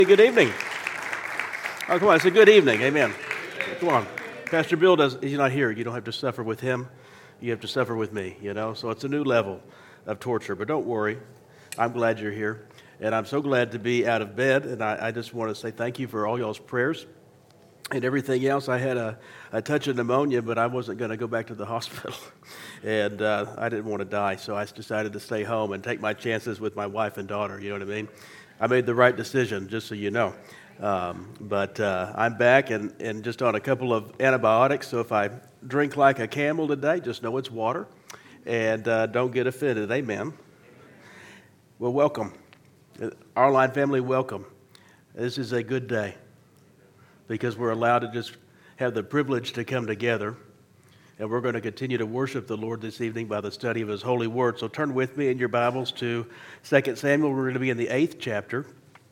Good evening. Oh, come on, it's a good evening. Amen. Come on. Pastor Bill he's not here. You don't have to suffer with him. You have to suffer with me, So it's a new level of torture. But don't worry. I'm glad you're here. And I'm so glad to be out of bed. And I just want to say thank you for all y'all's prayers and everything else. I had a touch of pneumonia, but I wasn't going to go back to the hospital. And I didn't want to die. So I decided to stay home and take my chances with my wife and daughter. You know what I mean? I made the right decision, just so you know. But I'm back and just on a couple of antibiotics. So if I drink like a camel today, just know it's water. And don't get offended. Amen. Well, welcome. Our Line family, welcome. This is a good day because we're allowed to just have the privilege to come together. And we're going to continue to worship the Lord this evening by the study of His holy word. So turn with me in your Bibles to 2 Samuel. We're going to be in the 8th chapter.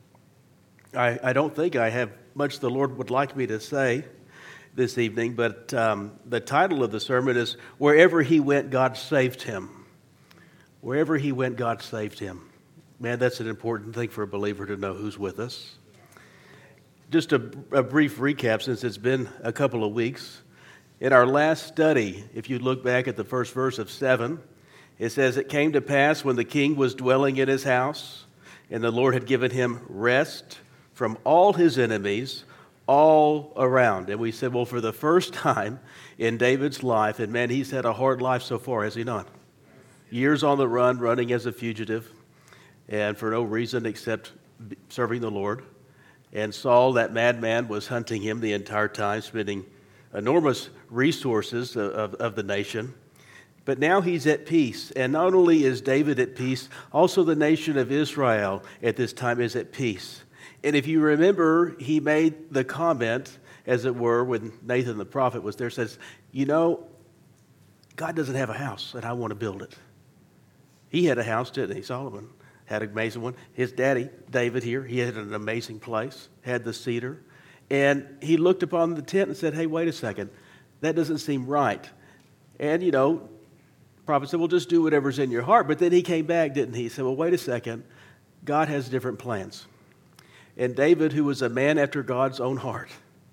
I don't think I have much the Lord would like me to say this evening, but the title of the sermon is Wherever He Went, God Saved Him. Wherever He went, God saved him. Man, that's an important thing for a believer to know who's with us. Just a brief recap since it's been a couple of weeks. In our last study, if you look back at the first verse of 7, it says, "It came to pass when the king was dwelling in his house, and the Lord had given him rest from all his enemies all around." And we said, well, for the first time in David's life, and man, he's had a hard life so far, has he not? Years on the run, running as a fugitive, and for no reason except serving the Lord. And Saul, that madman, was hunting him the entire time, spending enormous resources of the nation. But now he's at peace. And not only is David at peace, also the nation of Israel at this time is at peace. And if you remember, he made the comment, as it were, when Nathan the prophet was there, says, God doesn't have a house, and I want to build it. He had a house, didn't he? Solomon had an amazing one. His daddy, David here, he had an amazing place, had the cedar. And he looked upon the tent and said, hey, wait a second, that doesn't seem right. And, the prophet said, well, just do whatever's in your heart. But then he came back, didn't he? He said, well, wait a second, God has different plans. And David, who was a man after God's own heart,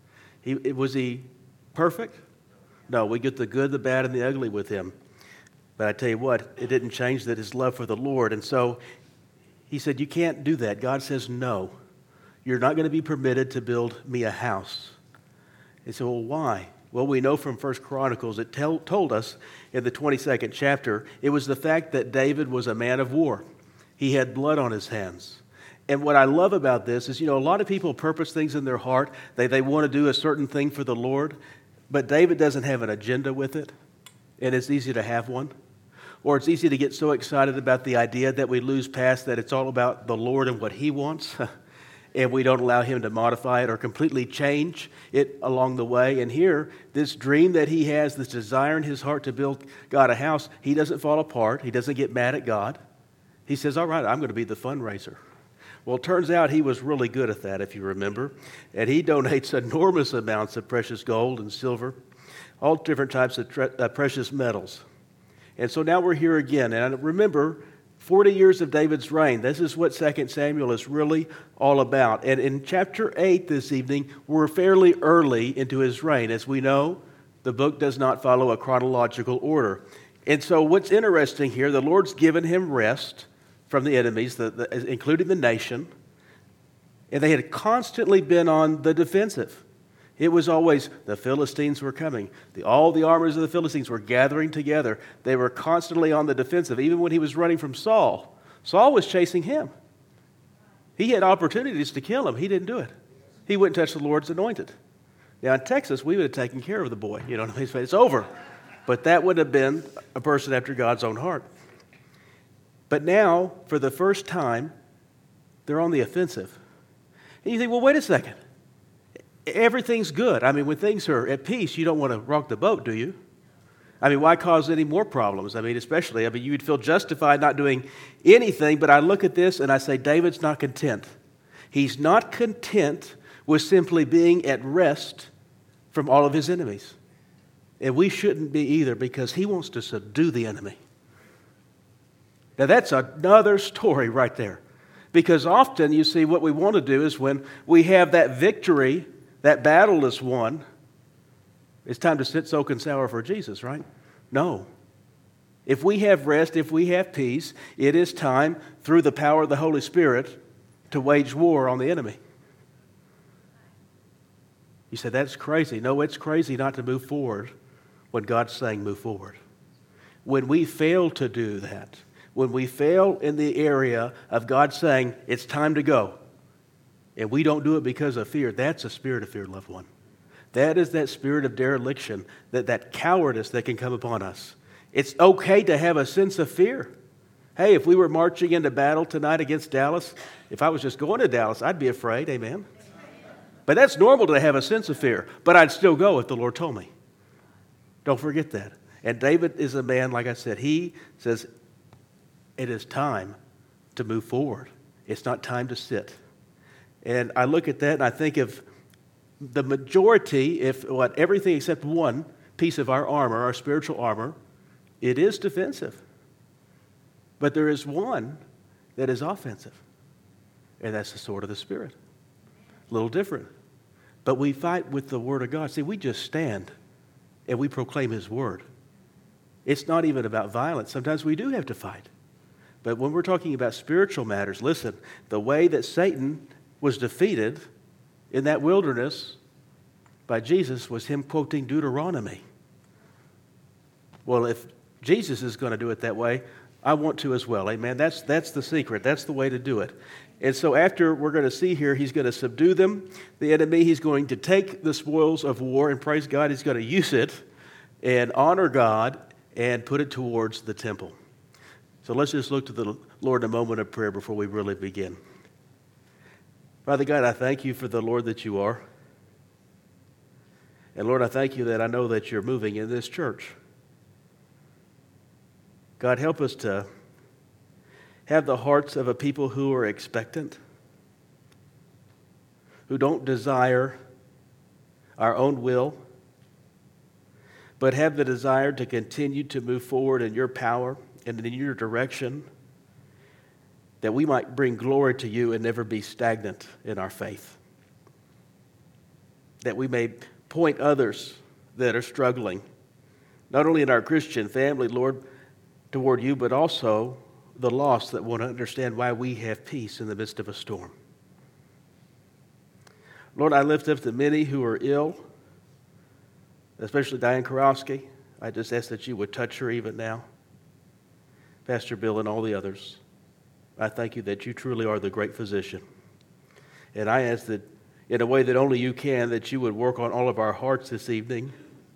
was he perfect? No, we get the good, the bad, and the ugly with him. But I tell you what, it didn't change that his love for the Lord. And so he said, you can't do that. God says, no, you're not going to be permitted to build me a house. He said, well, why? Well, we know from 1 Chronicles, it told us in the 22nd chapter, it was the fact that David was a man of war. He had blood on his hands. And what I love about this is, a lot of people purpose things in their heart. They want to do a certain thing for the Lord, but David doesn't have an agenda with it, and it's easy to have one. Or it's easy to get so excited about the idea that we lose past that it's all about the Lord and what He wants, and we don't allow Him to modify it or completely change it along the way. And here, this dream that he has, this desire in his heart to build God a house, he doesn't fall apart. He doesn't get mad at God. He says, all right, I'm going to be the fundraiser. Well, it turns out he was really good at that, if you remember. And he donates enormous amounts of precious gold and silver, all different types of precious metals. And so now we're here again. And remember, 40 years of David's reign. This is what 2 Samuel is really all about. And in chapter 8 this evening, we're fairly early into his reign. As we know, the book does not follow a chronological order. And so what's interesting here, the Lord's given him rest from the enemies, including the nation. And they had constantly been on the defensive. It was always the Philistines were coming. All the armies of the Philistines were gathering together. They were constantly on the defensive. Even when he was running from Saul, Saul was chasing him. He had opportunities to kill him. He didn't do it. He wouldn't touch the Lord's anointed. Now in Texas, we would have taken care of the boy. It's over. But that would have been a person after God's own heart. But now, for the first time, they're on the offensive. And you think, well, wait a second. Everything's good. When things are at peace, you don't want to rock the boat, do you? Why cause any more problems? Especially, you would feel justified not doing anything, but I look at this and I say, David's not content. He's not content with simply being at rest from all of his enemies. And we shouldn't be either, because he wants to subdue the enemy. Now that's another story right there. Because often, you see, what we want to do is when we have that victory, that battle is won, it's time to sit, soak, and sour for Jesus, right? No. If we have rest, if we have peace, it is time, through the power of the Holy Spirit, to wage war on the enemy. You say, that's crazy. No, it's crazy not to move forward when God's saying move forward. When we fail to do that, when we fail in the area of God saying it's time to go, and we don't do it because of fear, that's a spirit of fear, loved one. That is that spirit of dereliction, that cowardice that can come upon us. It's okay to have a sense of fear. Hey, if we were marching into battle tonight against Dallas, if I was just going to Dallas, I'd be afraid, amen? But that's normal to have a sense of fear. But I'd still go if the Lord told me. Don't forget that. And David is a man, like I said, he says, it is time to move forward. It's not time to sit. And I look at that and I think of the majority, everything except one piece of our armor, our spiritual armor, it is defensive. But there is one that is offensive. And that's the sword of the Spirit. A little different. But we fight with the Word of God. See, we just stand and we proclaim His Word. It's not even about violence. Sometimes we do have to fight. But when we're talking about spiritual matters, listen, the way that Satan was defeated in that wilderness by Jesus was Him quoting Deuteronomy. Well, if Jesus is going to do it that way, I want to as well. Amen. That's the secret. That's the way to do it. And so after we're going to see here, He's going to subdue them, the enemy. He's going to take the spoils of war, and praise God, He's going to use it and honor God and put it towards the temple. So let's just look to the Lord in a moment of prayer before we really begin. Father God, I thank You for the Lord that You are. And Lord, I thank You that I know that You're moving in this church. God, help us to have the hearts of a people who are expectant, who don't desire our own will, but have the desire to continue to move forward in Your power and in Your direction, that we might bring glory to You and never be stagnant in our faith. That we may point others that are struggling, not only in our Christian family, Lord, toward You, but also the lost that want to understand why we have peace in the midst of a storm. Lord, I lift up the many who are ill, especially Diane Karowski. I just ask that You would touch her even now. Pastor Bill and all the others. I thank You that You truly are the great physician. And I ask that in a way that only You can, that You would work on all of our hearts this evening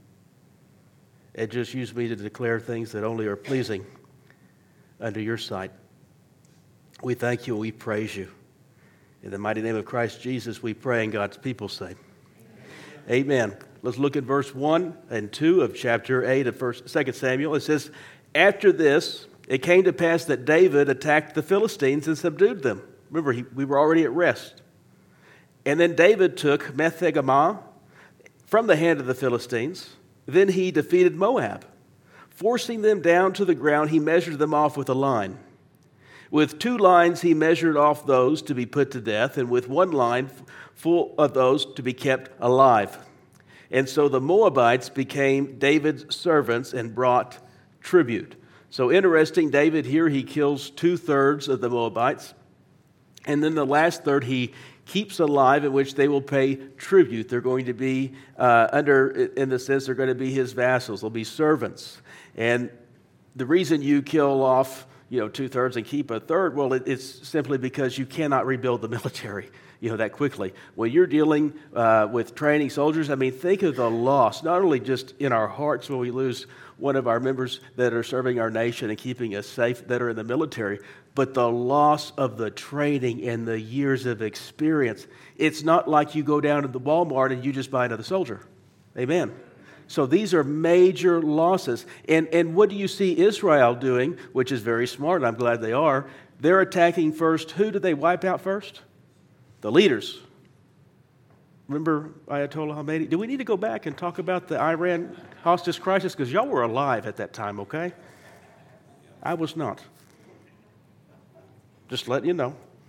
and just use me to declare things that only are pleasing under Your sight. We thank You and we praise You. In the mighty name of Christ Jesus, we pray, and God's people say, Amen. Let's look at verse 1 and 2 of chapter 8 of 2 Samuel. It says, after this, it came to pass that David attacked the Philistines and subdued them. Remember, we were already at rest. And then David took Meth-Hagamah from the hand of the Philistines. Then he defeated Moab. Forcing them down to the ground, he measured them off with a line. With 2 lines he measured off those to be put to death, and with 1 line full of those to be kept alive. And so the Moabites became David's servants and brought tribute. So interesting, David here, he kills 2/3 of the Moabites. And then the last third he keeps alive, in which they will pay tribute. They're going to be in the sense, they're going to be his vassals. They'll be servants. And the reason you kill off, 2/3 and keep 1/3, well, it's simply because you cannot rebuild the military, that quickly. When you're dealing with training soldiers, think of the loss, not only just in our hearts when we lose one of our members that are serving our nation and keeping us safe that are in the military, but the loss of the training and the years of experience. It's not like you go down to the Walmart and you just buy another soldier. Amen. So these are major losses. And what do you see Israel doing, which is very smart, and I'm glad they are? They're attacking first. Who do they wipe out first? The leaders. Remember Ayatollah Khomeini? Do we need to go back and talk about the Iran hostage crisis? Because y'all were alive at that time, okay? I was not. Just letting you know.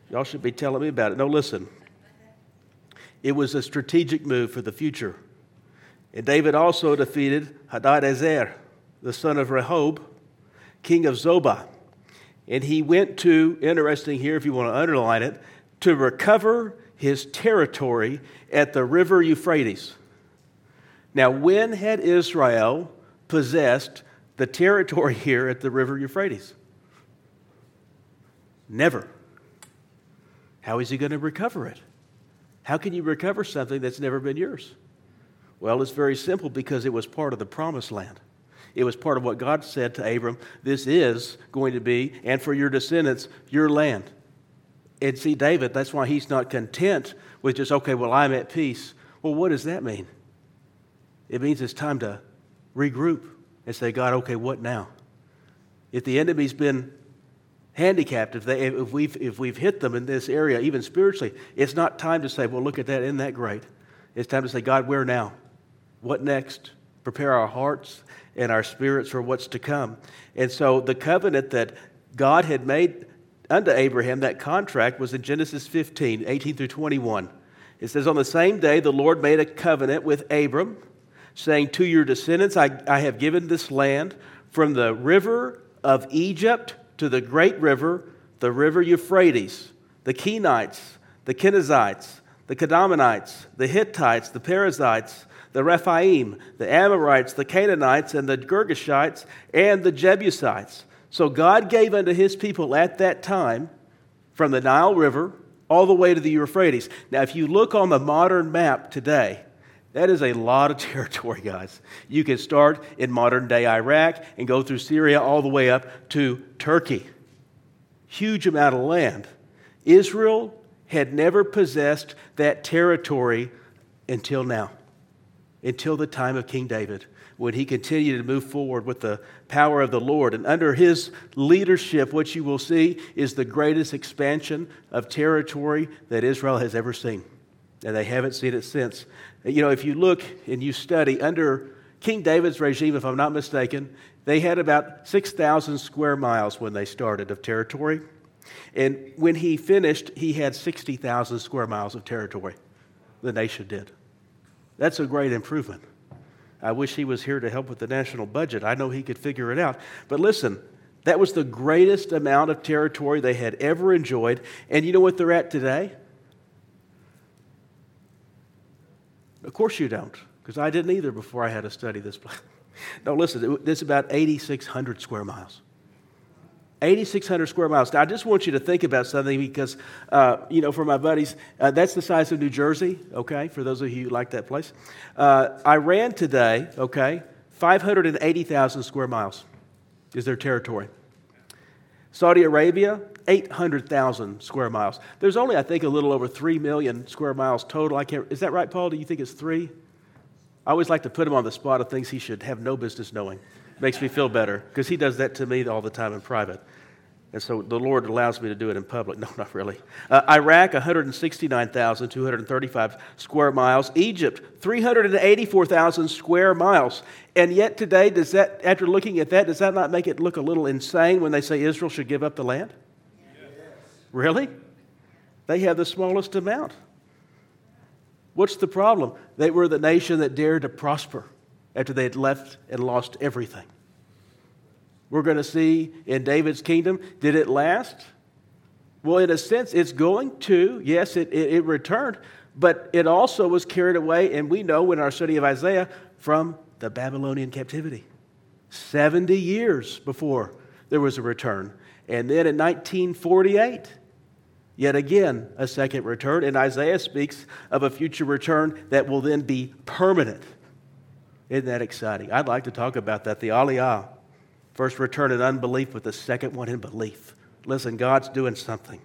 Y'all should be telling me about it. No, listen. It was a strategic move for the future. And David also defeated Hadadezer, the son of Rehob, king of Zobah. And he went to, interesting here if you want to underline it, to recover his territory at the river Euphrates. Now, when had Israel possessed the territory here at the river Euphrates? Never. How is he going to recover it? How can you recover something that's never been yours? Well, it's very simple, because it was part of the promised land. It was part of what God said to Abram, this is going to be, and for your descendants, your land. And see, David, that's why he's not content with just, okay, well, I'm at peace. Well, what does that mean? It means it's time to regroup and say, God, okay, what now? If the enemy's been handicapped, if we've hit them in this area, even spiritually, it's not time to say, well, look at that, isn't that great? It's time to say, God, where now? What next? Prepare our hearts and our spirits for what's to come. And so the covenant that God had made unto Abraham, that contract, was in Genesis 15, 18 through 21. It says, on the same day the Lord made a covenant with Abram, saying, to your descendants I have given this land, from the river of Egypt to the great river, the river Euphrates, the Kenites, the Kenizzites, the Kadmonites, the Hittites, the Perizzites, the Rephaim, the Amorites, the Canaanites, and the Girgashites, and the Jebusites. So God gave unto his people at that time, from the Nile River all the way to the Euphrates. Now, if you look on the modern map today, that is a lot of territory, guys. You can start in modern-day Iraq and go through Syria all the way up to Turkey. Huge amount of land. Israel had never possessed that territory until now, until the time of King David, when he continued to move forward with the power of the Lord. And under his leadership, what you will see is the greatest expansion of territory that Israel has ever seen. And they haven't seen it since. You know, if you look and you study, under King David's regime, if I'm not mistaken, they had about 6,000 square miles when they started of territory. And when he finished, he had 60,000 square miles of territory. The nation did. That's a great improvement. I wish he was here to help with the national budget. I know he could figure it out. But listen, that was the greatest amount of territory they had ever enjoyed. And you know what they're at today? Of course you don't, because I didn't either before I had to study this place. No, listen, it's about 8,600 square miles. 8,600 square miles. Now, I just want you to think about something, because, for my buddies, that's the size of New Jersey, okay, for those of you who like that place. Iran today, okay, 580,000 square miles is their territory. Saudi Arabia, 800,000 square miles. There's only, I think, a little over 3 million square miles total. Is that right, Paul? Do you think it's 3? I always like to put him on the spot of things he should have no business knowing. Makes me feel better, because he does that to me all the time in private. And so the Lord allows me to do it in public. No, not really. Iraq, 169,235 square miles. Egypt, 384,000 square miles. And yet today, after looking at that, does that not make it look a little insane when they say Israel should give up the land? Yes. Really? They have the smallest amount. What's the problem? They were the nation that dared to prosper after they had left and lost everything. We're going to see in David's kingdom, did it last? Well, in a sense, it's going to. Yes, it returned, but it also was carried away, and we know in our study of Isaiah, from the Babylonian captivity. 70 years before there was a return. And then in 1948, yet again, a second return, and Isaiah speaks of a future return that will then be permanent. Isn't that exciting? I'd like to talk about that, the Aliyah. First return in unbelief, but the second one in belief. Listen, God's doing something.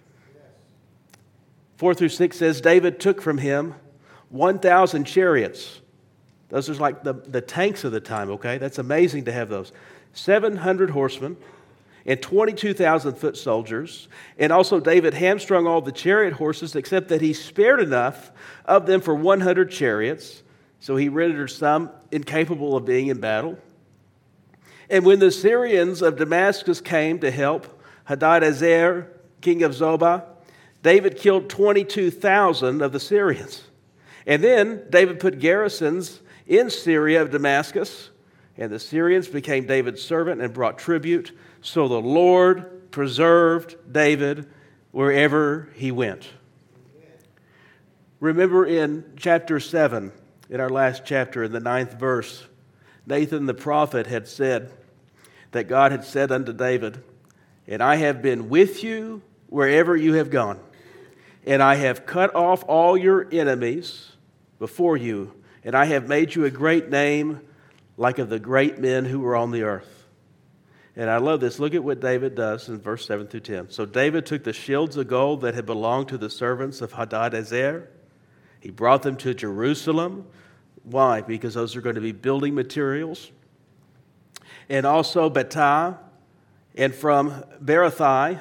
4 through 6 says, David took from him 1,000 chariots. Those are like the tanks of the time, okay? That's amazing to have those. 700 horsemen and 22,000 foot soldiers. And also David hamstrung all the chariot horses, except that he spared enough of them for 100 chariots. So he rendered some incapable of being in battle. And when the Syrians of Damascus came to help Hadadezer, king of Zobah, David killed 22,000 of the Syrians. And then David put garrisons in Syria of Damascus, and the Syrians became David's servant and brought tribute. So the Lord preserved David wherever he went. Remember in chapter 7, in our last chapter, in the 9th verse, Nathan the prophet had said that God had said unto David, "And I have been with you wherever you have gone, and I have cut off all your enemies before you, and I have made you a great name like of the great men who were on the earth." And I love this. Look at what David does in verse 7 through 10. So David took the shields of gold that had belonged to the servants of Hadadezer. He brought them to Jerusalem. Why? Because those are going to be building materials. And also Betah, and from Berothai,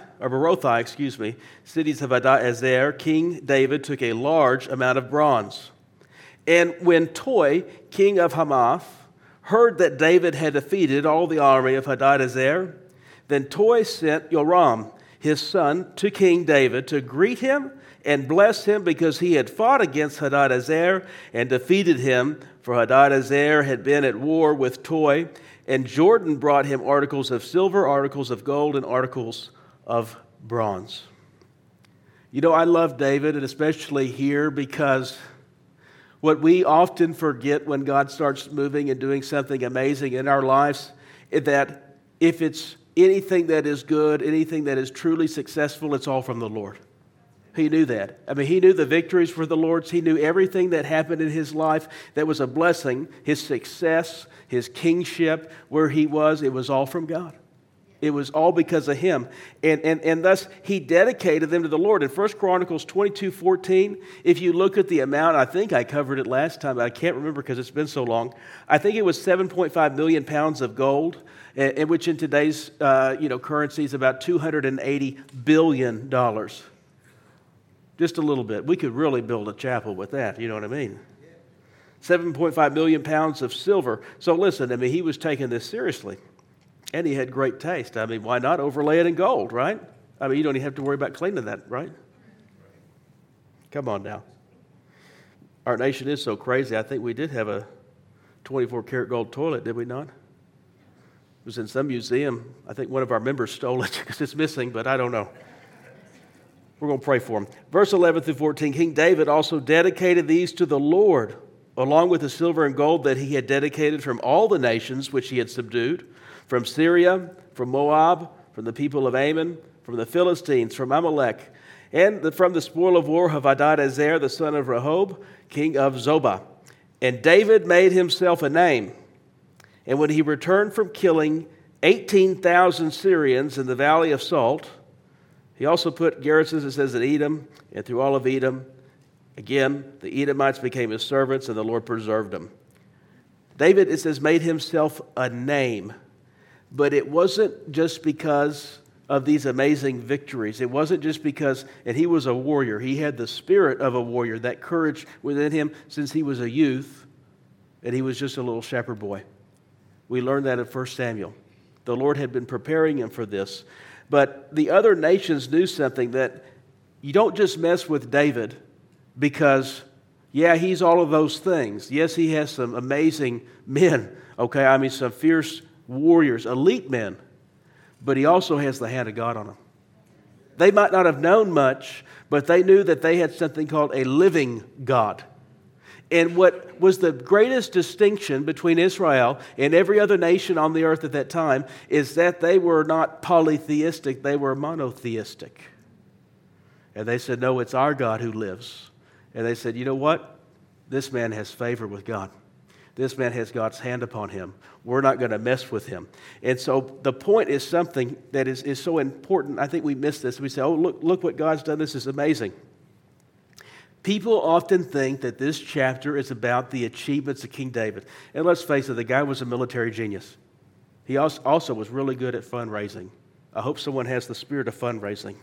cities of Hadadezer, King David took a large amount of bronze. And when Toi, king of Hamath, heard that David had defeated all the army of Hadadezer, then Toi sent Joram, his son, to King David to greet him and bless him because he had fought against Hadadezer and defeated him, for Hadadezer had been at war with Toi, and Jordan brought him articles of silver, articles of gold, and articles of bronze. You know, I love David, and especially here, because what we often forget when God starts moving and doing something amazing in our lives is that if it's anything that is good, anything that is truly successful, it's all from the Lord. He knew that. I mean, he knew the victories were the Lord's. He knew everything that happened in his life that was a blessing, his success, his kingship, where he was, it was all from God. It was all because of him. And thus, he dedicated them to the Lord. In 1 Chronicles 22:14, if you look at the amount, I think I covered it last time, but I can't remember because it's been so long. I think it was 7.5 million pounds of gold, which in today's currency is about $280 billion. Just a little bit. We could really build a chapel with that, you know what I mean? 7.5 million pounds of silver. So listen, I mean, he was taking this seriously. And he had great taste. I mean, why not overlay it in gold, right? I mean, you don't even have to worry about cleaning that, right? Come on now. Our nation is so crazy. I think we did have a 24-karat gold toilet, did we not? It was in some museum. I think one of our members stole it because it's missing, but I don't know. We're going to pray for him. Verse 11 through 14, King David also dedicated these to the Lord, along with the silver and gold that he had dedicated from all the nations which he had subdued, from Syria, from Moab, from the people of Ammon, from the Philistines, from Amalek, and from the spoil of war of Hadadezer, the son of Rehob, king of Zobah. And David made himself a name. And when he returned from killing 18,000 Syrians in the valley of Salt, he also put garrisons, it says, in Edom, and through all of Edom. Again, the Edomites became his servants, and the Lord preserved them. David, it says, made himself a name. But it wasn't just because of these amazing victories. It wasn't just because, and he was a warrior. He had the spirit of a warrior, that courage within him since he was a youth, and he was just a little shepherd boy. We learned that in 1 Samuel. The Lord had been preparing him for this. But the other nations knew something, that you don't just mess with David because, yeah, he's all of those things. Yes, he has some amazing men, okay? I mean, some fierce warriors, elite men, but he also has the hand of God on them. They might not have known much, but they knew that they had something called a living God. And what was the greatest distinction between Israel and every other nation on the earth at that time is that they were not polytheistic, they were monotheistic. And they said, no, it's our God who lives. And they said, you know what? This man has favor with God. This man has God's hand upon him. We're not going to mess with him. And so the point is something that is so important. I think we miss this. We say, oh, look what God's done. This is amazing. People often think that this chapter is about the achievements of King David. And let's face it, the guy was a military genius. He also was really good at fundraising. I hope someone has the spirit of fundraising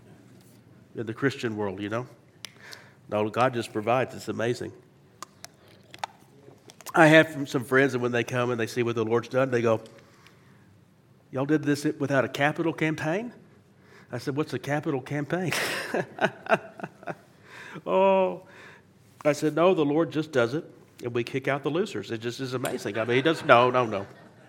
in the Christian world, you know. No, God just provides. It's amazing. I have some friends, and when they come and they see what the Lord's done, they go, y'all did this without a capital campaign? I said, what's a capital campaign? Oh, I said, no, the Lord just does it, and we kick out the losers. It just is amazing. I mean, he does, no.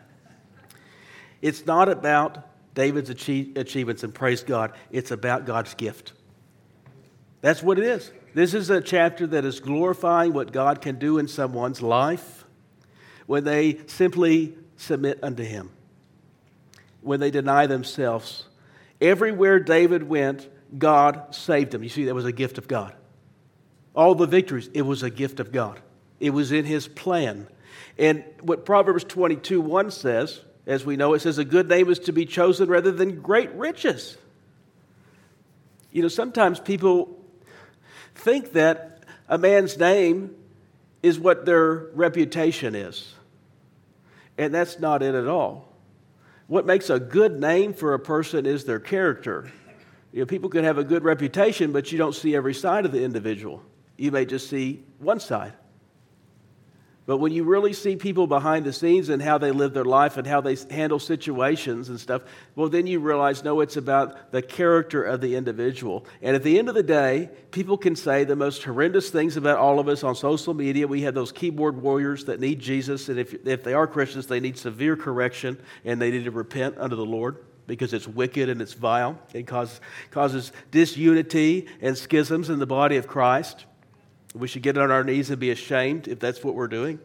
It's not about David's achievements, and praise God. It's about God's gift. That's what it is. This is a chapter that is glorifying what God can do in someone's life when they simply submit unto him, when they deny themselves. Everywhere David went, God saved him. You see, that was a gift of God. All the victories, it was a gift of God. It was in his plan. And what Proverbs 22:1 says, as we know, it says, a good name is to be chosen rather than great riches. You know, sometimes people think that a man's name is what their reputation is. And that's not it at all. What makes a good name for a person is their character. You know, people can have a good reputation, but you don't see every side of the individual. You may just see one side. But when you really see people behind the scenes and how they live their life and how they handle situations and stuff, well, then you realize, no, it's about the character of the individual. And at the end of the day, people can say the most horrendous things about all of us on social media. We have those keyboard warriors that need Jesus, and if they are Christians, they need severe correction, and they need to repent unto the Lord because it's wicked and it's vile. It causes disunity and schisms in the body of Christ. We should get on our knees and be ashamed if that's what we're doing.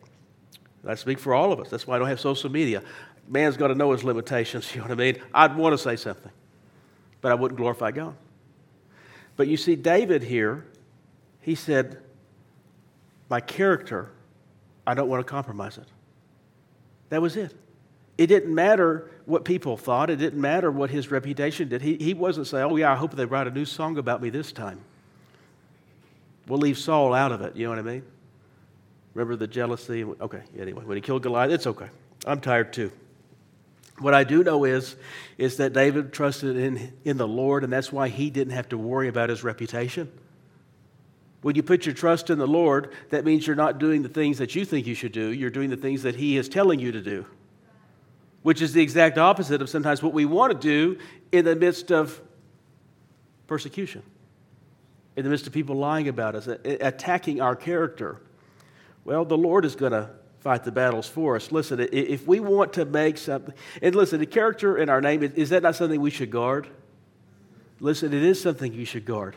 I speak for all of us. That's why I don't have social media. Man's got to know his limitations, you know what I mean? I'd want to say something, but I wouldn't glorify God. But you see, David here, he said, my character, I don't want to compromise it. That was it. It didn't matter what people thought. It didn't matter what his reputation did. He wasn't saying, oh yeah, I hope they write a new song about me this time. We'll leave Saul out of it, you know what I mean? Remember the jealousy? Okay, anyway, when he killed Goliath, it's okay. I'm tired too. What I do know is that David trusted in the Lord, and that's why he didn't have to worry about his reputation. When you put your trust in the Lord, that means you're not doing the things that you think you should do. You're doing the things that he is telling you to do, which is the exact opposite of sometimes what we want to do in the midst of persecution. In the midst of people lying about us, attacking our character. Well, the Lord is going to fight the battles for us. Listen, if we want to make something, and listen, the character in our name, is that not something we should guard? Listen, it is something you should guard.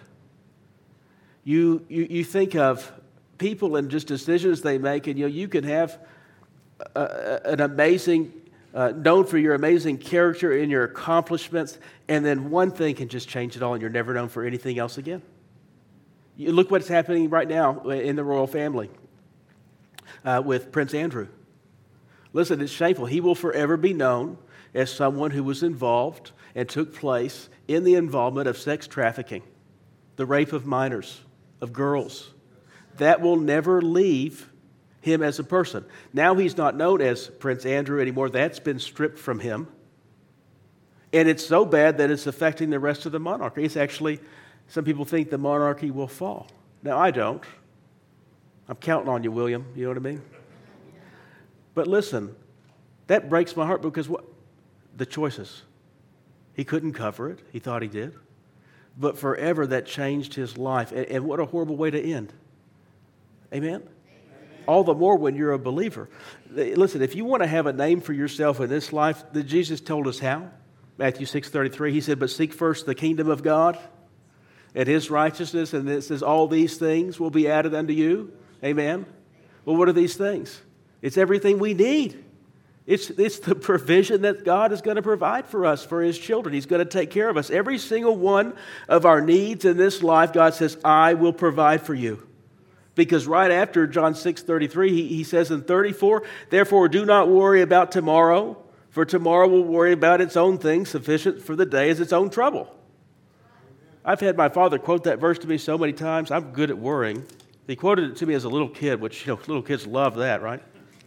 You think of people and just decisions they make, and you can have an amazing, known for your amazing character and your accomplishments, and then one thing can just change it all, and you're never known for anything else again. You look what's happening right now in the royal family with Prince Andrew. Listen, it's shameful. He will forever be known as someone who was involved and took place in the involvement of sex trafficking, the rape of minors, of girls. That will never leave him as a person. Now he's not known as Prince Andrew anymore. That's been stripped from him. And it's so bad that it's affecting the rest of the monarchy. It's actually... Some people think the monarchy will fall. Now, I don't. I'm counting on you, William. You know what I mean? But listen, that breaks my heart because what? The choices. He couldn't cover it. He thought he did. But forever that changed his life. And what a horrible way to end. Amen? All the more when you're a believer. Listen, if you want to have a name for yourself in this life, Jesus told us how. Matthew 6:33, he said, but seek first the kingdom of God and his righteousness, and it says all these things will be added unto you. Amen? Well, what are these things? It's everything we need. It's the provision that God is going to provide for us, for his children. He's going to take care of us. Every single one of our needs in this life, God says, I will provide for you. Because right after John 6:33, he says in 34, therefore do not worry about tomorrow, for tomorrow will worry about its own things. Sufficient for the day is its own trouble. I've had my father quote that verse to me so many times. I'm good at worrying. He quoted it to me as a little kid, which, little kids love that, right?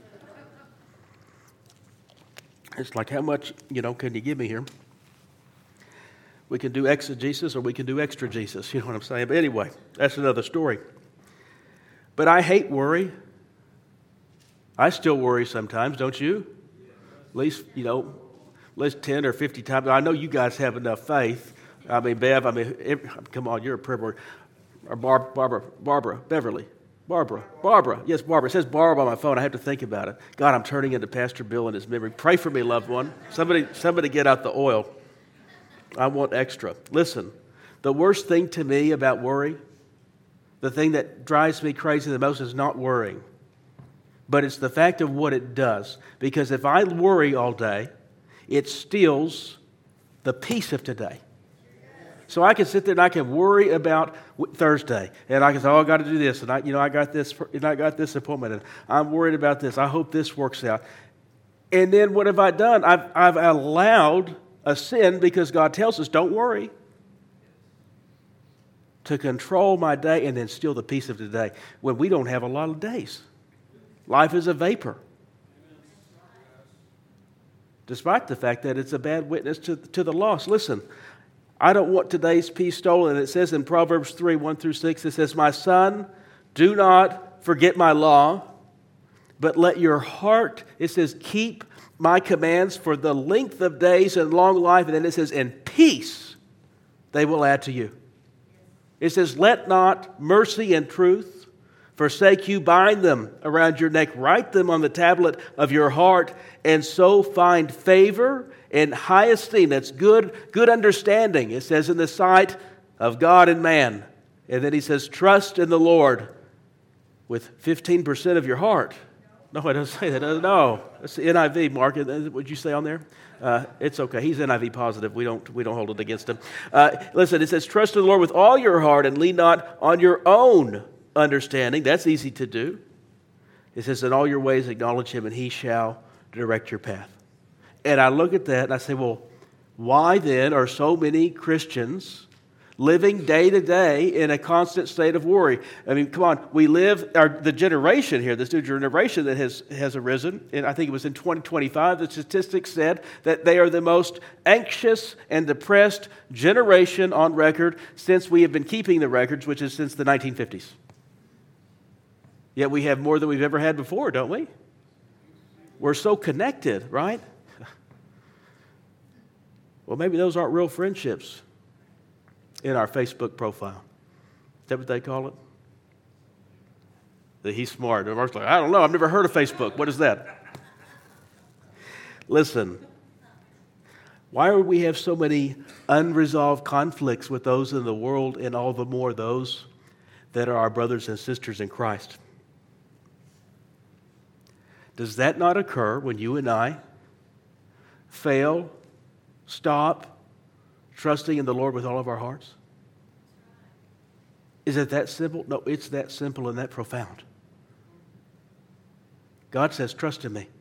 It's like, how much, can you give me here? We can do exegesis or we can do extragesis, you know what I'm saying? But anyway, that's another story. But I hate worry. I still worry sometimes, don't you? At least, at least 10 or 50 times. I know you guys have enough faith. I mean, Bev, come on, you're a prayer warrior. Or Barbara, Beverly. Barbara. Yes, Barbara. It says Barbara on my phone. I have to think about it. God, I'm turning into Pastor Bill and his memory. Pray for me, loved one. Somebody get out the oil. I want extra. Listen, the worst thing to me about worry, the thing that drives me crazy the most is not worrying. But it's the fact of what it does. Because if I worry all day, it steals the peace of today. So I can sit there and I can worry about Thursday, and I can say, "Oh, I got to do this, and I got this appointment, and I'm worried about this. I hope this works out." And then what have I done? I've allowed a sin, because God tells us, "Don't worry," to control my day and then steal the peace of today. When we don't have a lot of days, life is a vapor. Despite the fact that it's a bad witness to the lost. Listen. I don't want today's peace stolen. It says in Proverbs 3, 1-6, it says, "My son, do not forget my law, but let your heart," it says, "keep my commands for the length of days and long life." And then it says, "and peace they will add to you." It says, "Let not mercy and truth forsake you. Bind them around your neck. Write them on the tablet of your heart, and so find favor and high esteem." That's good understanding. It says, "in the sight of God and man." And then he says, "Trust in the Lord with 15% of your heart." No, I don't say that. No, that's the NIV, Mark. Would you say on there? It's okay. He's NIV positive. We don't hold it against him. Listen, it says, "Trust in the Lord with all your heart and lean not on your own understanding." That's easy to do. It says, "in all your ways acknowledge him, and he shall direct your path." And I look at that and I say, well, why then are so many Christians living day to day in a constant state of worry? I mean, come on, the generation here, this new generation that has arisen, and I think it was in 2025, the statistics said that they are the most anxious and depressed generation on record since we have been keeping the records, which is since the 1950s. Yet we have more than we've ever had before, don't we? We're so connected, right? Well, maybe those aren't real friendships in our Facebook profile. Is that what they call it? That he's smart. And Mark's like, "I don't know. I've never heard of Facebook. What is that?" Listen, why do we have so many unresolved conflicts with those in the world, and all the more those that are our brothers and sisters in Christ? Does that not occur when you and I stop trusting in the Lord with all of our hearts? Is it that simple? No, it's that simple and that profound. God says, "Trust in me."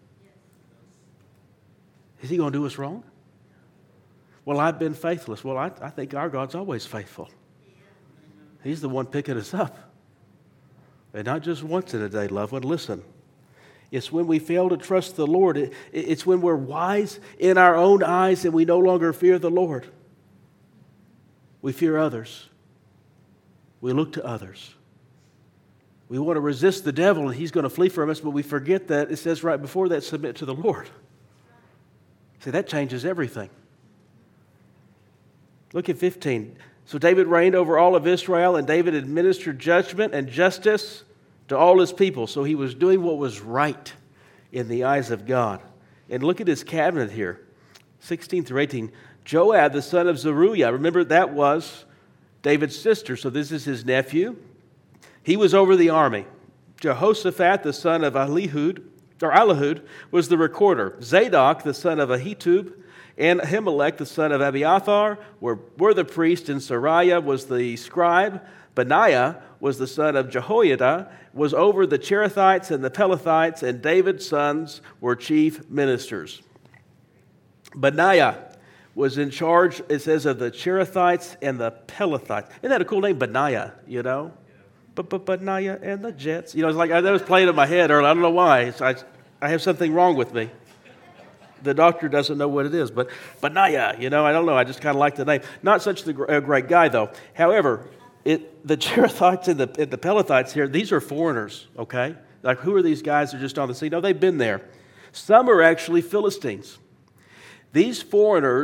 Is he going to do us wrong? Well, I've been faithless. Well, I think our God's always faithful. He's the one picking us up. And not just once in a day, loved one. Listen. It's when we fail to trust the Lord. It's when we're wise in our own eyes and we no longer fear the Lord. We fear others. We look to others. We want to resist the devil and he's going to flee from us, but we forget that it says right before that, submit to the Lord. See, that changes everything. Look at 15. "So David reigned over all of Israel, and David administered judgment and justice to all his people." So he was doing what was right in the eyes of God. And look at his cabinet here, 16 through 18. Joab, the son of Zeruiah. Remember, that was David's sister. So this is his nephew. He was over the army. Jehoshaphat, the son of Ahilud, was the recorder. Zadok, the son of Ahitub, and Ahimelech, the son of Abiathar, were the priest, and Sariah was the scribe. Benaiah was the son of Jehoiada, was over the Cherethites and the Pelethites, and David's sons were chief ministers. Benaiah was in charge, it says, of the Cherethites and the Pelethites. Isn't that a cool name? Benaiah, you know? Benaiah and the Jets. You know, it's like that was playing in my head earlier. I don't know why. I have something wrong with me. The doctor doesn't know what it is, but Benaiah, you know, I don't know. I just kind of like the name. Not such a great guy, though. However, the Cherethites and the Pelethites here, these are foreigners, okay? Like, who are these guys that are just on the scene? No, they've been there. Some are actually Philistines. These foreigners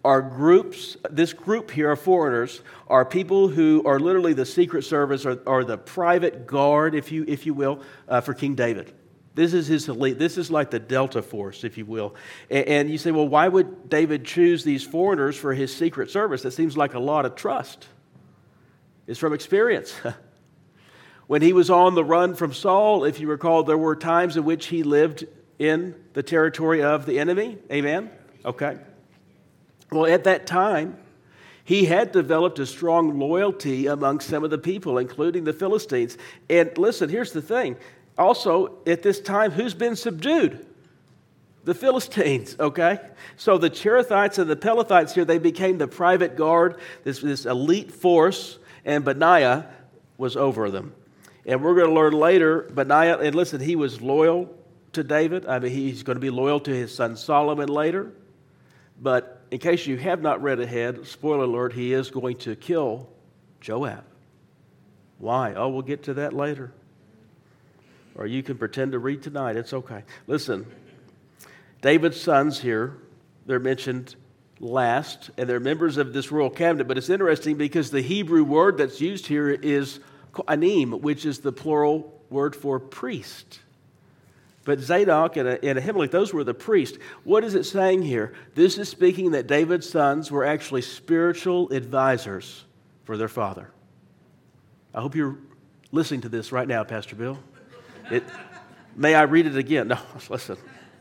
are groups, this group here of foreigners are people who are literally the Secret Service or the private guard, if you will, for King David. This is his elite. This is like the Delta Force, if you will. And you say, well, why would David choose these foreigners for his Secret Service? That seems like a lot of trust. It's from experience. When he was on the run from Saul, if you recall, there were times in which he lived in the territory of the enemy. Amen? Okay. Well, at that time, he had developed a strong loyalty among some of the people, including the Philistines. And listen, here's the thing. Also, at this time, who's been subdued? The Philistines, okay? So the Cherethites and the Pelethites here, they became the private guard, this elite force, and Benaiah was over them. And we're going to learn later, Benaiah, and listen, he was loyal to David. I mean, he's going to be loyal to his son Solomon later. But in case you have not read ahead, spoiler alert, he is going to kill Joab. Why? Oh, we'll get to that later. Or you can pretend to read tonight. It's okay. Listen, David's sons here, they're mentioned last, and they're members of this royal cabinet. But it's interesting because the Hebrew word that's used here is kohanim, which is the plural word for priest. But Zadok and Ahimelech, those were the priests. What is it saying here? This is speaking that David's sons were actually spiritual advisors for their father. I hope you're listening to this right now, Pastor Bill. May I read it again? No, listen.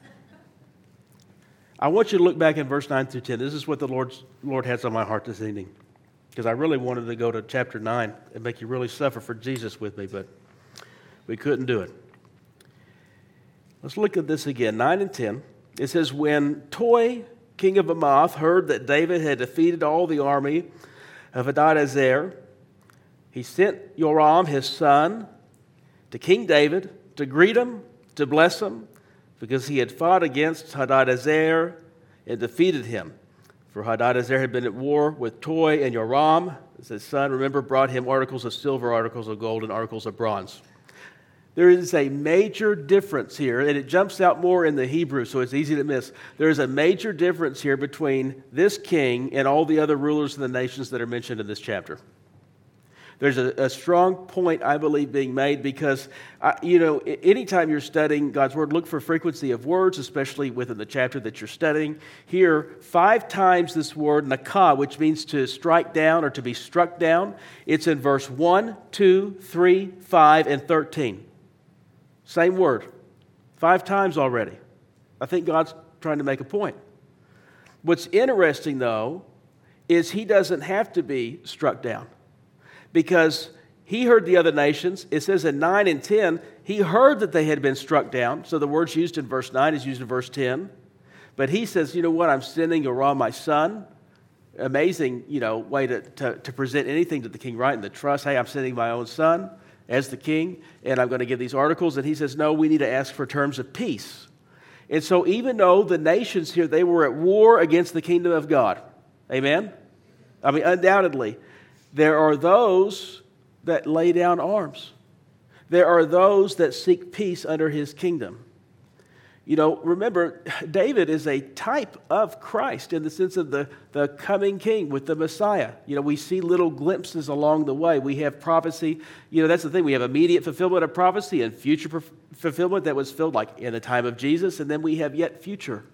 I want you to look back in verse 9 through 10. This is what the Lord has on my heart this evening. Because I really wanted to go to chapter 9 and make you really suffer for Jesus with me, but we couldn't do it. Let's look at this again, 9 and 10. It says, when Toi, king of Hamath, heard that David had defeated all the army of Hadadezer, he sent Joram, his son, to King David to greet him, to bless him, because he had fought against Hadadezer and defeated him. For Hadadezer had been at war with Toi, and Joram, his son, remember, brought him articles of silver, articles of gold, and articles of bronze. There is a major difference here, and it jumps out more in the Hebrew, so it's easy to miss. There is a major difference here between this king and all the other rulers of the nations that are mentioned in this chapter. There's a strong point, I believe, being made because, anytime you're studying God's Word, look for frequency of words, especially within the chapter that you're studying. Here, 5 times this word, nakah, which means to strike down or to be struck down. It's in verse 1, 2, 3, 5, and 13. Same word. 5 times already. I think God's trying to make a point. What's interesting, though, is he doesn't have to be struck down. Because he heard the other nations. It says in 9 and 10, he heard that they had been struck down. So the word's used in verse 9 is used in verse 10. But he says, you know what, I'm sending Joram, my son. Amazing, way to present anything to the king, right? And the trust, hey, I'm sending my own son as the king, and I'm going to give these articles. And he says, no, we need to ask for terms of peace. And so even though the nations here, they were at war against the kingdom of God. Amen? I mean, undoubtedly. There are those that lay down arms. There are those that seek peace under his kingdom. Remember, David is a type of Christ in the sense of the coming king with the Messiah. We see little glimpses along the way. We have prophecy. That's the thing. We have immediate fulfillment of prophecy and future fulfillment that was filled like in the time of Jesus. And then we have yet future,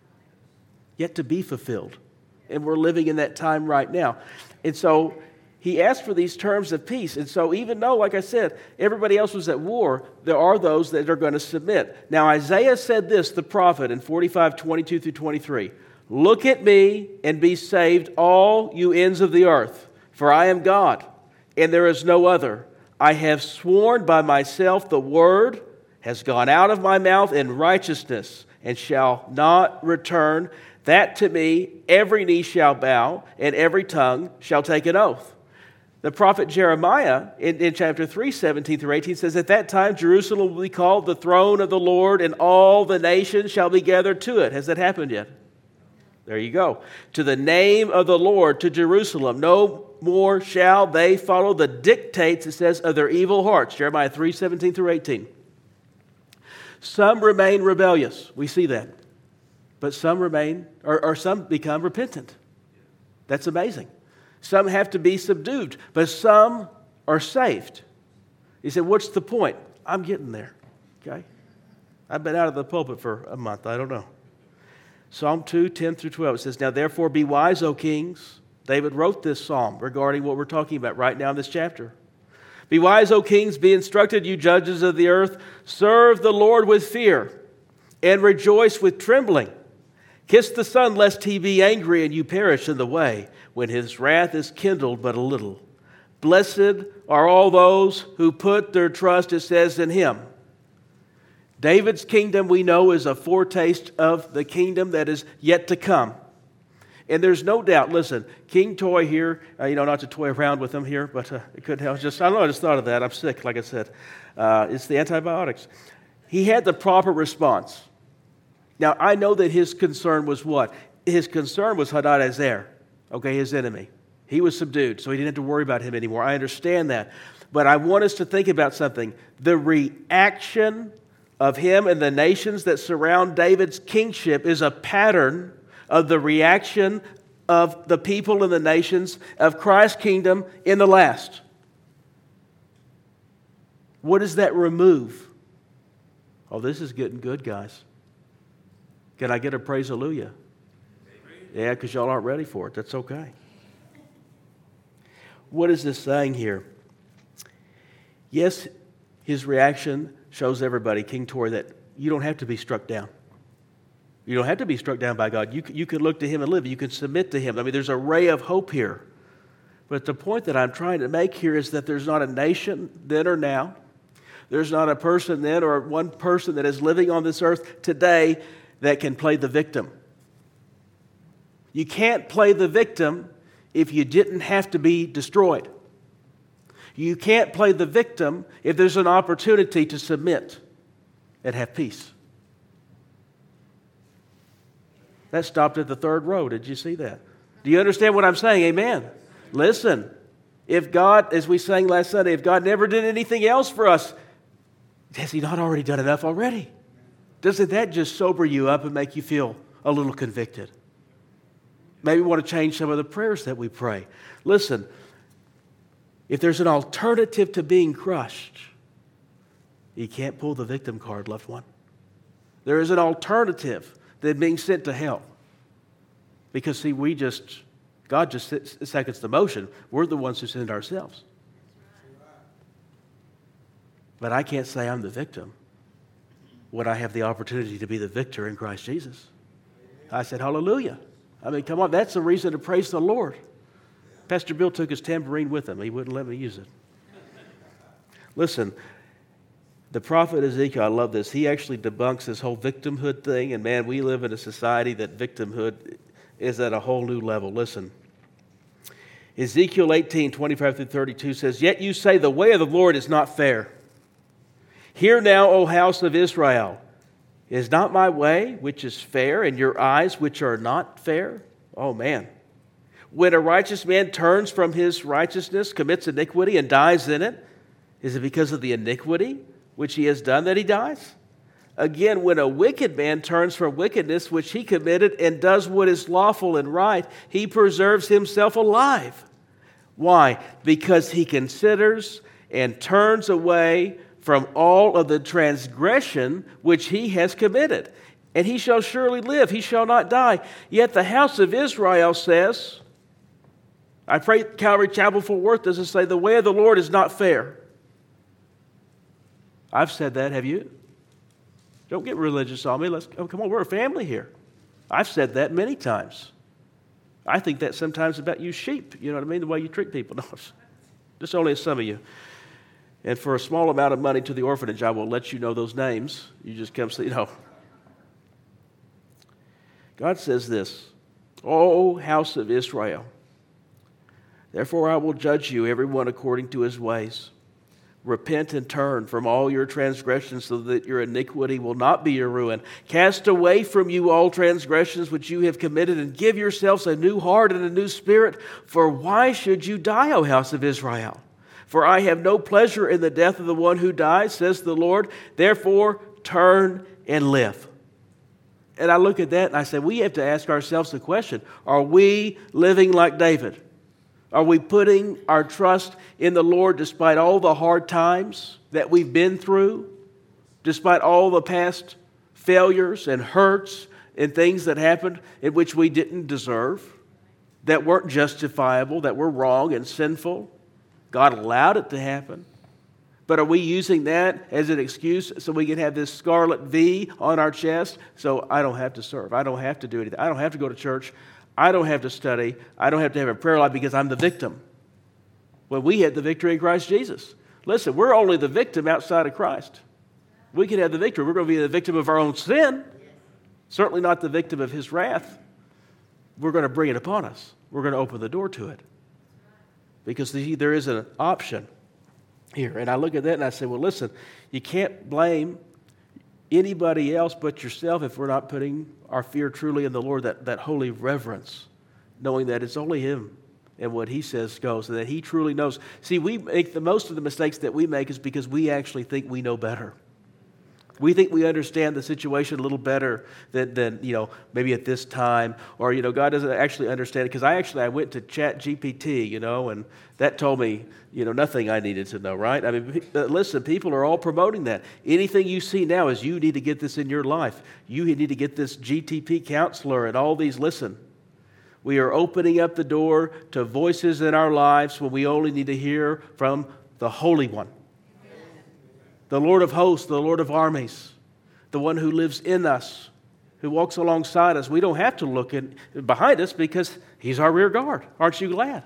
yet to be fulfilled. And we're living in that time right now. And so he asked for these terms of peace. And so even though, like I said, everybody else was at war, there are those that are going to submit. Now Isaiah said this, the prophet, in 45:22 through 23. Look at me and be saved, all you ends of the earth. For I am God, and there is no other. I have sworn by myself, the word has gone out of my mouth in righteousness, and shall not return. That to me every knee shall bow, and every tongue shall take an oath. The prophet Jeremiah in chapter 3, 17 through 18 says, at that time Jerusalem will be called the throne of the Lord, and all the nations shall be gathered to it. Has that happened yet? There you go. To the name of the Lord, to Jerusalem. No more shall they follow the dictates, it says, of their evil hearts. Jeremiah 3, 17 through 18. Some remain rebellious. We see that. But some remain, or some become repentant. That's amazing. Some have to be subdued, but some are saved. He said, what's the point? I'm getting there, okay? I've been out of the pulpit for a month. I don't know. Psalm 2, 10 through 12, it says, now therefore be wise, O kings. David wrote this psalm regarding what we're talking about right now in this chapter. Be wise, O kings, be instructed, you judges of the earth. Serve the Lord with fear and rejoice with trembling. Kiss the Son, lest he be angry and you perish in the way, when his wrath is kindled but a little. Blessed are all those who put their trust, it says, in him. David's kingdom, we know, is a foretaste of the kingdom that is yet to come. And there's no doubt, listen, King Toy here, not to toy around with him here, but it couldn't help. I just thought of that. I'm sick, like I said. It's the antibiotics. He had the proper response. Now, I know that his concern was what? His concern was Hadadezer, okay, his enemy. He was subdued, so he didn't have to worry about him anymore. I understand that. But I want us to think about something. The reaction of him and the nations that surround David's kingship is a pattern of the reaction of the people and the nations of Christ's kingdom in the last. What does that remove? Oh, this is getting good, guys. Can I get a praise hallelujah? Yeah, because y'all aren't ready for it. That's okay. What is this saying here? Yes, his reaction shows everybody, King Toy, that you don't have to be struck down. You don't have to be struck down by God. You can look to him and live. You can submit to him. I mean, there's a ray of hope here. But the point that I'm trying to make here is that there's not a nation then or now. There's not a person then or one person that is living on this earth today that can play the victim. You can't play the victim if you didn't have to be destroyed. You can't play the victim if there's an opportunity to submit and have peace. That stopped at the third row. Did you see that? Do you understand what I'm saying? Amen. Listen, if God, as we sang last Sunday, if God never did anything else for us, has he not already done enough already? Doesn't that just sober you up and make you feel a little convicted? Maybe we want to change some of the prayers that we pray. Listen, if there's an alternative to being crushed, you can't pull the victim card, loved one. There is an alternative than being sent to hell. Because, see, God just seconds the motion. We're the ones who send ourselves. But I can't say I'm the victim when I have the opportunity to be the victor in Christ Jesus. I said, hallelujah. I mean, come on, that's a reason to praise the Lord. Pastor Bill took his tambourine with him. He wouldn't let me use it. Listen, the prophet Ezekiel, I love this. He actually debunks this whole victimhood thing. And man, we live in a society that victimhood is at a whole new level. Listen. Ezekiel 18, 25 through 32 says, yet you say the way of the Lord is not fair. Hear now, O house of Israel. Is not my way, which is fair, and your eyes, which are not fair? Oh, man. When a righteous man turns from his righteousness, commits iniquity, and dies in it, is it because of the iniquity which he has done that he dies? Again, when a wicked man turns from wickedness which he committed and does what is lawful and right, he preserves himself alive. Why? Because he considers and turns away from all of the transgression which he has committed. And he shall surely live, he shall not die. Yet the house of Israel says, I pray Calvary Chapel Fort Worth doesn't say, the way of the Lord is not fair. I've said that, have you? Don't get religious on me. Come on, we're a family here. I've said that many times. I think that sometimes about you sheep, you know what I mean, the way you treat people. No, just only some of you. And for a small amount of money to the orphanage, I will let you know those names. You just come see, God says this, O house of Israel, therefore I will judge you, everyone according to his ways. Repent and turn from all your transgressions so that your iniquity will not be your ruin. Cast away from you all transgressions which you have committed and give yourselves a new heart and a new spirit. For why should you die, O house of Israel? For I have no pleasure in the death of the one who dies, says the Lord. Therefore, turn and live. And I look at that and I say, we have to ask ourselves the question, are we living like David? Are we putting our trust in the Lord despite all the hard times that we've been through, despite all the past failures and hurts and things that happened in which we didn't deserve, that weren't justifiable, that were wrong and sinful? God allowed it to happen. But are we using that as an excuse so we can have this scarlet V on our chest so I don't have to serve, I don't have to do anything, I don't have to go to church, I don't have to study, I don't have to have a prayer life because I'm the victim? When we had the victory in Christ Jesus. Listen, we're only the victim outside of Christ. We can have the victory. We're going to be the victim of our own sin, certainly not the victim of His wrath. We're going to bring it upon us. We're going to open the door to it. Because there is an option here. And I look at that and I say, well, listen, you can't blame anybody else but yourself if we're not putting our fear truly in the Lord, that holy reverence, knowing that it's only Him and what He says goes, and that He truly knows. See, we make most of the mistakes that we make is because we actually think we know better. We think we understand the situation a little better than maybe at this time, or God doesn't actually understand it. Because I went to ChatGPT, and that told me nothing I needed to know. Right? I mean, listen, people are all promoting that. Anything you see now is you need to get this in your life. You need to get this GTP counselor and all these. Listen, we are opening up the door to voices in our lives when we only need to hear from the Holy One. The Lord of hosts, the Lord of armies, the one who lives in us, who walks alongside us. We don't have to look behind us because He's our rear guard. Aren't you glad?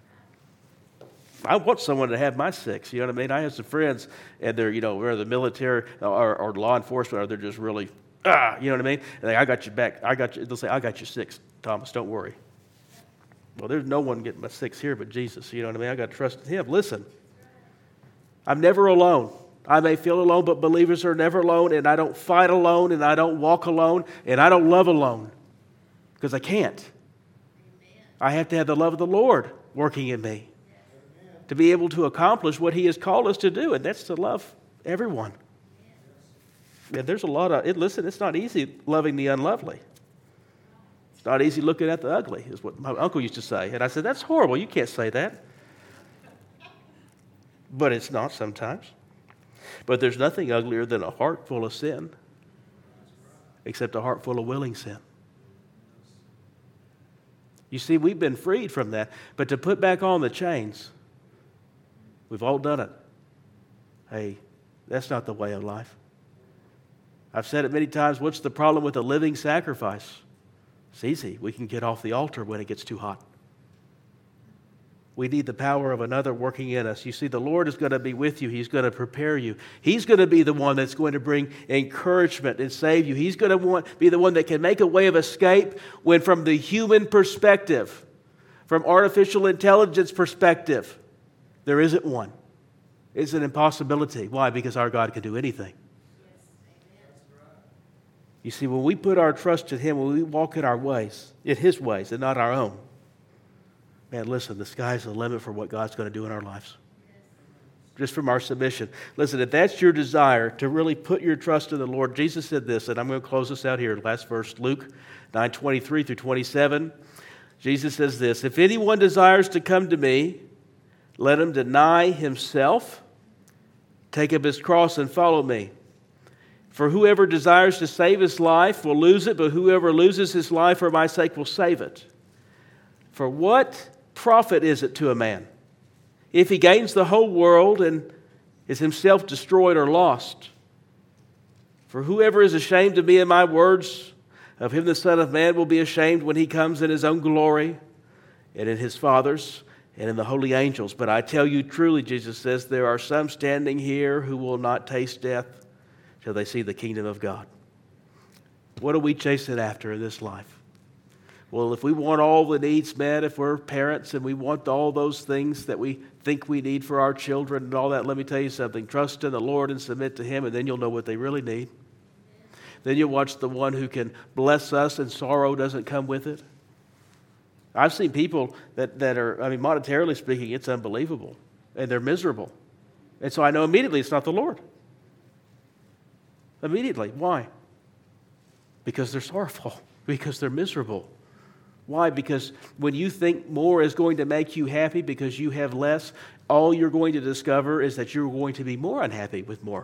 I want someone to have my six, you know what I mean? I have some friends, and they're, we're the military or law enforcement, or they're just really, you know what I mean? And I got you back. They'll say, I got you six, Thomas, don't worry. Well, there's no one getting my six here but Jesus, you know what I mean? I got to trust in Him. Listen, I'm never alone. I may feel alone, but believers are never alone, and I don't fight alone, and I don't walk alone, and I don't love alone, because I can't. Amen. I have to have the love of the Lord working in me to be able to accomplish what He has called us to do, and that's to love everyone. And there's a lot of, listen, it's not easy loving the unlovely. It's not easy looking at the ugly, is what my uncle used to say. And I said, that's horrible. You can't say that. But it's not sometimes. But there's nothing uglier than a heart full of sin, except a heart full of willing sin. You see, we've been freed from that. But to put back on the chains, we've all done it. Hey, that's not the way of life. I've said it many times, what's the problem with a living sacrifice? It's easy. We can get off the altar when it gets too hot. We need the power of another working in us. You see, the Lord is going to be with you. He's going to prepare you. He's going to be the one that's going to bring encouragement and save you. He's going to be the one that can make a way of escape when, from the human perspective, from artificial intelligence perspective, there isn't one. It's an impossibility. Why? Because our God can do anything. You see, when we put our trust in Him, when we walk in our ways, in His ways and not our own, man, listen, the sky's the limit for what God's going to do in our lives. Just from our submission. Listen, if that's your desire to really put your trust in the Lord, Jesus said this, and I'm going to close this out here. Last verse, Luke 9:23 through 27. Jesus says this, if anyone desires to come to me, let him deny himself, take up his cross and follow me. For whoever desires to save his life will lose it, but whoever loses his life for my sake will save it. For what profit is it to a man if he gains the whole world and is himself destroyed or lost? For whoever is ashamed of me and my words, of him the Son of Man will be ashamed when He comes in His own glory and in His Father's and in the holy angels. But I tell you truly, Jesus says, there are some standing here who will not taste death till they see the kingdom of God. What are we chasing after in this life? Well, if we want all the needs met, if we're parents and we want all those things that we think we need for our children and all that, let me tell you something. Trust in the Lord and submit to Him, and then you'll know what they really need. Then you'll watch the one who can bless us and sorrow doesn't come with it. I've seen people that are, monetarily speaking, it's unbelievable. And they're miserable. And so I know immediately it's not the Lord. Immediately. Why? Because they're sorrowful, because they're miserable. Why? Because when you think more is going to make you happy because you have less, all you're going to discover is that you're going to be more unhappy with more.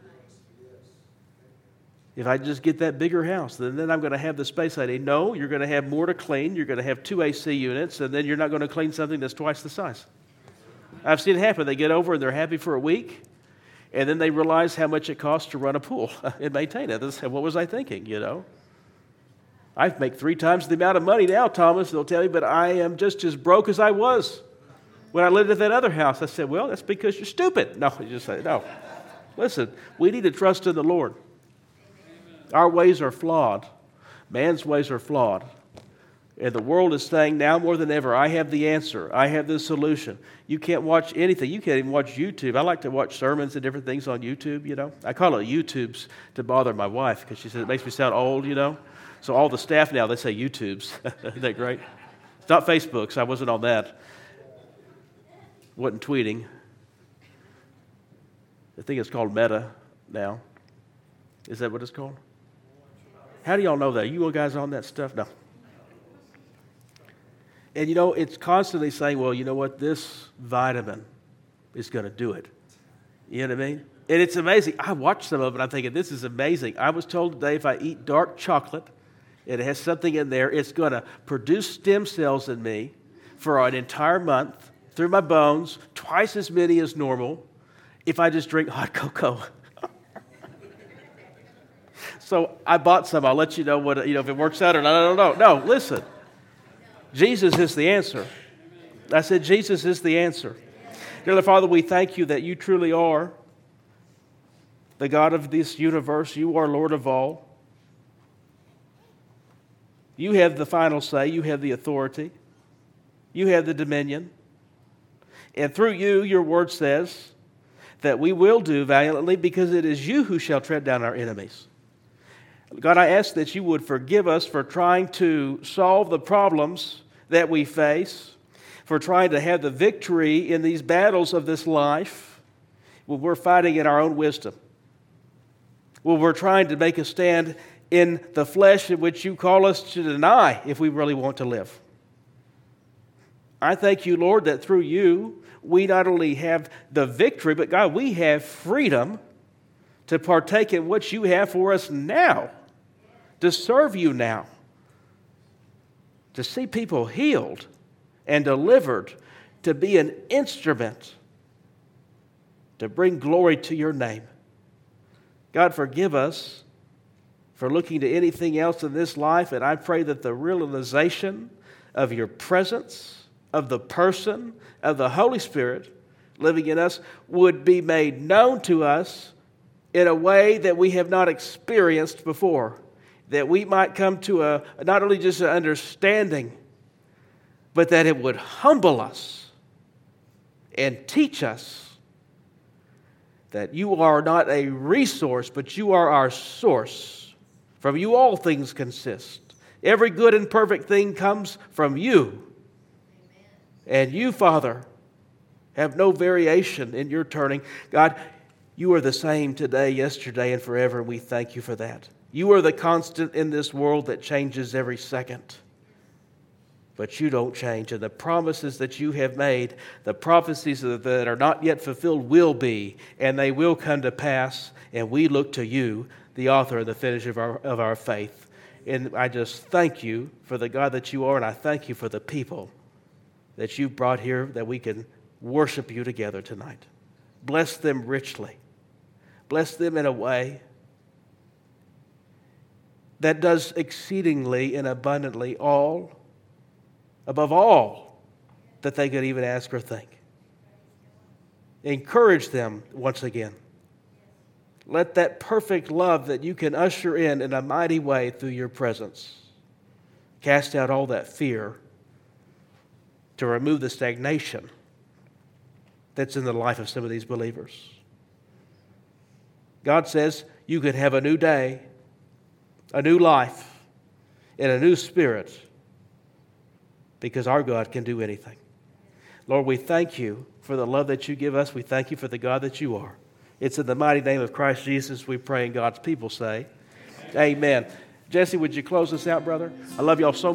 If I just get that bigger house, then I'm going to have the space I need. No, you're going to have more to clean. You're going to have 2 AC units, and then you're not going to clean something that's twice the size. I've seen it happen. They get over and they're happy for a week, and then they realize how much it costs to run a pool and maintain it. What was I thinking, you know? I make 3 times the amount of money now, Thomas, they'll tell you, but I am just as broke as I was when I lived at that other house. I said, well, that's because you're stupid. No, you just say, no. Listen, we need to trust in the Lord. Our ways are flawed. Man's ways are flawed. And the world is saying now more than ever, I have the answer. I have the solution. You can't watch anything. You can't even watch YouTube. I like to watch sermons and different things on YouTube, you know. I call it YouTubes to bother my wife because she says it makes me sound old, you know. So all the staff now, they say YouTubes. Isn't that great? It's not Facebook, so I wasn't on that. Wasn't tweeting. I think it's called Meta now. Is that what it's called? How do y'all know that? You guys on that stuff? No. And you know, it's constantly saying, well, you know what? This vitamin is going to do it. You know what I mean? And it's amazing. I watched some of it. I'm thinking, this is amazing. I was told today if I eat dark chocolate, it has something in there, it's going to produce stem cells in me for an entire month through my bones, twice as many as normal, if I just drink hot cocoa. So I bought some. I'll let you know what if it works out or not. I don't know. No, listen. Jesus is the answer. I said Jesus is the answer. Dear Father, we thank you that you truly are the God of this universe. You are Lord of all. You have the final say. You have the authority. You have the dominion. And through you, your word says that we will do valiantly because it is you who shall tread down our enemies. God, I ask that you would forgive us for trying to solve the problems that we face, for trying to have the victory in these battles of this life when we're fighting in our own wisdom, when we're trying to make a stand in the flesh in which you call us to deny if we really want to live. I thank you, Lord, that through you we not only have the victory, but God, we have freedom to partake in what you have for us now, to serve you now, to see people healed and delivered, to be an instrument to bring glory to your name. God, forgive us for looking to anything else in this life, and I pray that the realization of your presence, of the person, of the Holy Spirit living in us would be made known to us in a way that we have not experienced before, that we might come to not only just an understanding, but that it would humble us and teach us that you are not a resource, but you are our source. From you all things consist. Every good and perfect thing comes from you. Amen. And you, Father, have no variation in your turning. God, you are the same today, yesterday, and forever, and we thank you for that. You are the constant in this world that changes every second. But you don't change, and the promises that you have made, the prophecies that are not yet fulfilled will be, and they will come to pass, and we look to you, the author and the finisher of our faith. And I just thank you for the God that you are, and I thank you for the people that you brought here that we can worship you together tonight. Bless them richly. Bless them in a way that does exceedingly and abundantly all, above all, that they could even ask or think. Encourage them once again. Let that perfect love that you can usher in a mighty way through your presence cast out all that fear to remove the stagnation that's in the life of some of these believers. God says you can have a new day, a new life, and a new spirit because our God can do anything. Lord, we thank you for the love that you give us. We thank you for the God that you are. It's in the mighty name of Christ Jesus we pray, and God's people say, Amen. Amen. Jesse, would you close us out, brother? I love y'all so much.